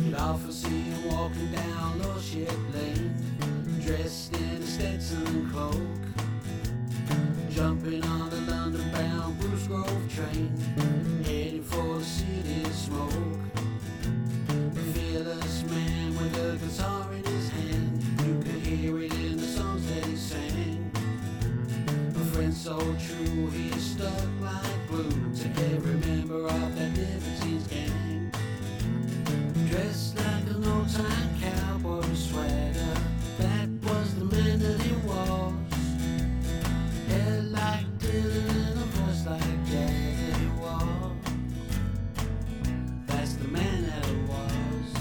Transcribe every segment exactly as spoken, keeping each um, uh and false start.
Could often see him walking down Lordship Lane, dressed in a Stetson cloak, jumping on the London-bound Bruce Grove train, heading for the city smoke. A fearless man with a guitar in his hand, you could hear it in the songs that he sang. A friend so true, he stuck like glue to every member of that Libertines gang. Dressed like an old-time cowboy with swagger, that was the man that he was. Hair like Dylan and a voice like Jagger, he was. That's the man that he was.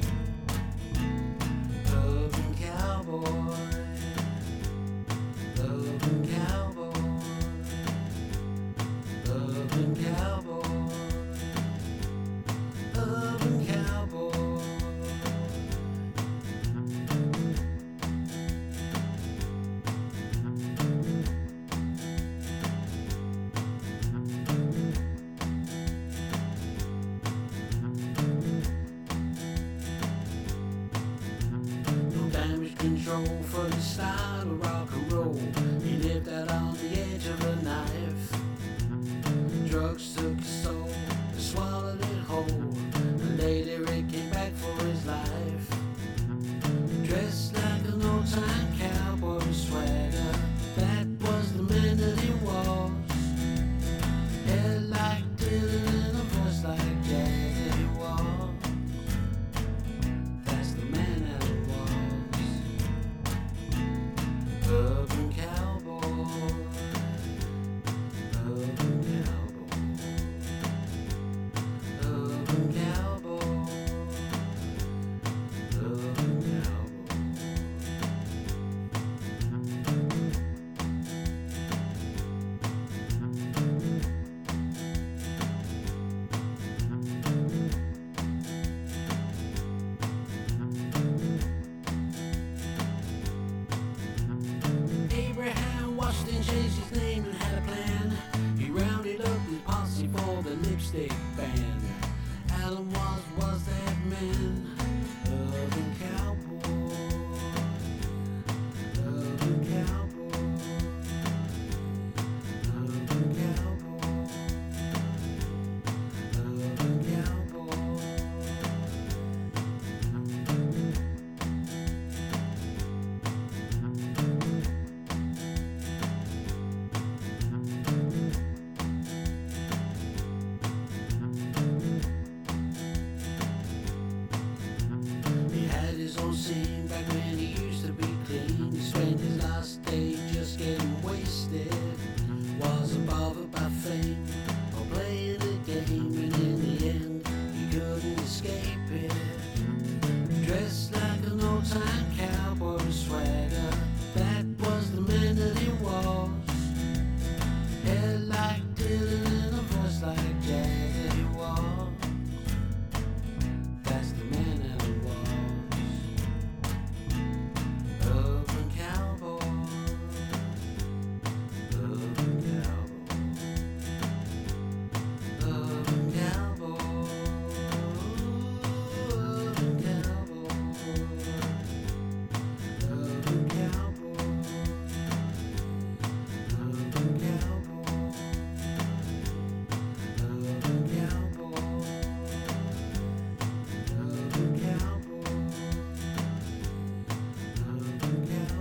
Loving cowboy, loving cowboy, loving cowboy, loving cowboy. Control for the style of rock and roll. He lived out on the edge of a knife. Drugs took his soul and swallowed it whole, and later it came back for his life. Dressed like an old-time cowboy with swagger, that was the man that he was. Hair like Dylan and a voice like Jagger, he was. That's the man that he was. Loving cowboy, loving cowboy, loving cowboy, loving cowboy. Abraham Washington changed his name and had a plan. He rounded up his posse for the lipstick band. Alan was, was that man. Loving cowboy, loving cowboy, loving cowboy, loving cowboy. His own scene back when he used to be clean. He spent his last day just getting wasted. Wasn't bothered by fame or playing a game, and in the end he couldn't escape it. Dressed like an old-time cowboy with swagger, that was the man that he was. Hair like Dylan and a voice like Jagger, he was. That's the man that he was. Loving cowboy, loving cowboy, loving cowboy, loving cowboy, loving cowboy, loving cowboy, loving cowboy, loving cowboy. Loving cowboy.